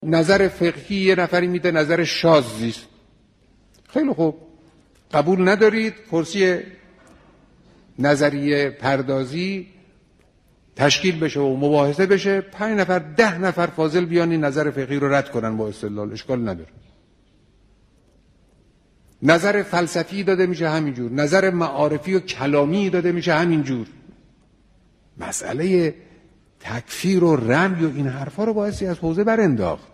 نظر فقهی یه نفری میده نظر شاذی است. خیلی خوب، قبول ندارید کرسی نظریه پردازی تشکیل بشه و مباحثه بشه، 5 نفر 10 نفر فاضل بیان این نظر فقهی رو رد کنن با استدلال، اشکال نداره. نظر فلسفی داده میشه همینجور، نظر معارفی و کلامی داده میشه همینجور. مسئله تکفیر و رمی و این حرفا رو بایستی از حوزه برانداخت،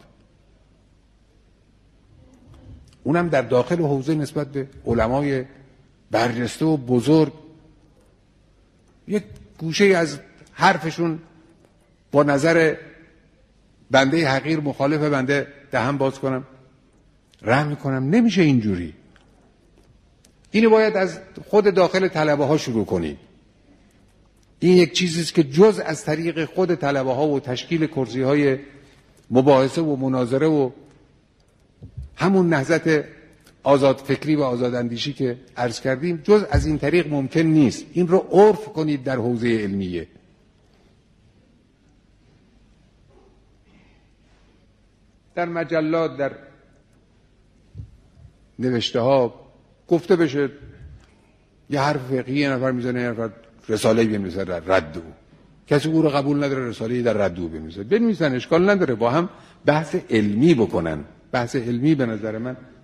اونم در داخل حوزه نسبت به علمای برجسته و بزرگ. یک گوشه از حرفشون با نظر بنده حقیر مخالف بنده دهن باز کنم، رحم میکنم. نمیشه اینجوری. اینو باید از خود داخل طلبه ها شروع کنید. این یک چیزیست که جز از طریق خود طلبه ها و تشکیل کرسی های مباحثه و مناظره و همون نهضت آزاد فکری و آزاد اندیشی که عرض کردیم، جز از این طریق ممکن نیست. این رو عرف کنید در حوزه علمیه. در مجلات، در نوشته ها گفته بشه یه حرف فقهی یه نفر میزنه، یه نفر رساله بنویسه در رد او، کسی او رو قبول نداره رساله در رد او بنویسن، اشکال نداره، با هم بحث علمی بکنن. بحث علمی به نظر من